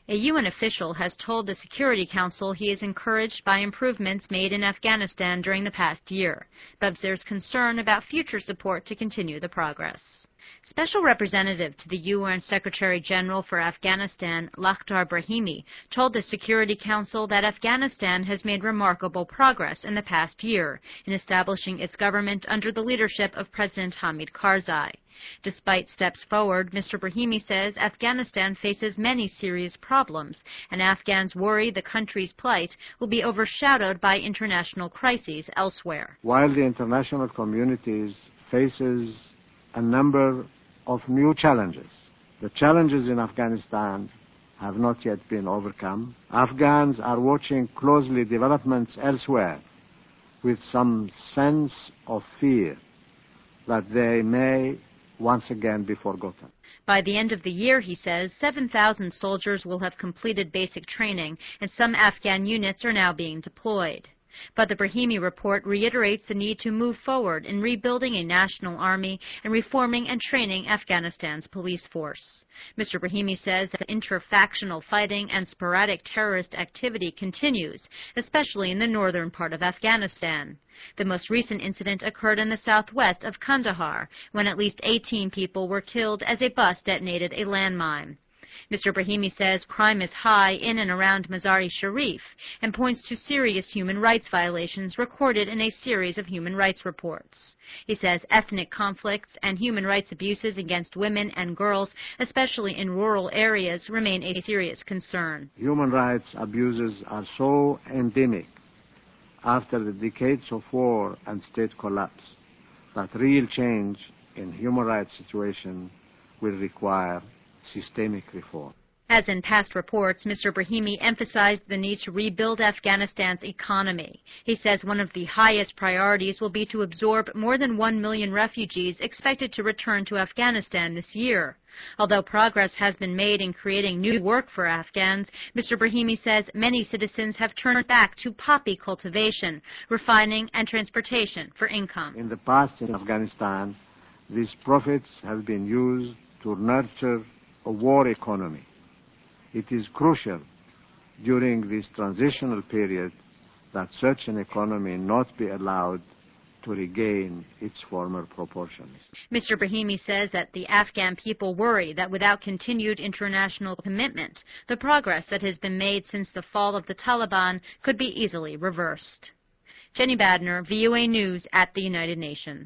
A UN official has told the Security Council he is encouraged by improvements made in Afghanistan during the past year, but there's concern about future support to continue the progress. Special Representative to the UN Secretary-General for Afghanistan, Lakhdar Brahimi, told the Security Council that Afghanistan has made remarkable progress in the past year in establishing its government under the leadership of President Hamid Karzai. Despite steps forward, Mr. Brahimi says Afghanistan faces many serious problems, and Afghans worry the country's plight will be overshadowed by international crises elsewhere. While the international community faces a number of new challenges, the challenges in Afghanistan have not yet been overcome. Afghans are watching closely developments elsewhere with some sense of fear that they may once again be forgotten. By the end of the year, he says, 7,000 soldiers will have completed basic training, and some Afghan units are now being deployed. But the Brahimi report reiterates the need to move forward in rebuilding a national army and reforming and training Afghanistan's police force. Mr. Brahimi says that inter-factional fighting and sporadic terrorist activity continues, especially in the northern part of Afghanistan. The most recent incident occurred in the southwest of Kandahar, when at least 18 people were killed as a bus detonated a landmine. Mr. Brahimi says crime is high in and around Mazar-e Sharif and points to serious human rights violations recorded in a series of human rights reports. He says ethnic conflicts and human rights abuses against women and girls, especially in rural areas, remain a serious concern. Human rights abuses are so endemic after the decades of war and state collapse that real change in human rights situation will require systemic reform. As in past reports, Mr. Brahimi emphasized the need to rebuild Afghanistan's economy. He says one of the highest priorities will be to absorb more than 1 million refugees expected to return to Afghanistan this year. Although progress has been made in creating new work for Afghans, Mr. Brahimi says many citizens have turned back to poppy cultivation, refining, and transportation for income. In the past in Afghanistan, these profits have been used to nurture a war economy. It is crucial during this transitional period that such an economy not be allowed to regain its former proportions. Mr. Brahimi says that the Afghan people worry that without continued international commitment, the progress that has been made since the fall of the Taliban could be easily reversed. Jenny Badner, VOA News at the United Nations.